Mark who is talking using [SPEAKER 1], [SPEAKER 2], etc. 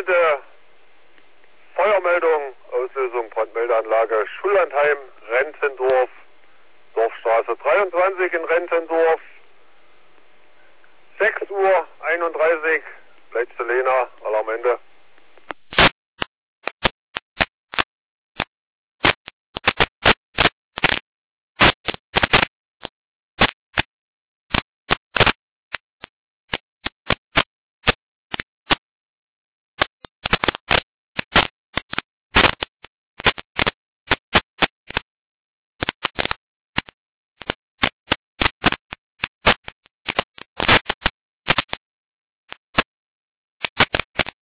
[SPEAKER 1] gemeldete Feuermeldung, Auslösung Brandmeldeanlage Schullandheim, Rentendorf, Dorfstraße 23 in Rentendorf. 6:31 Uhr, letzte Lena, Alarmende.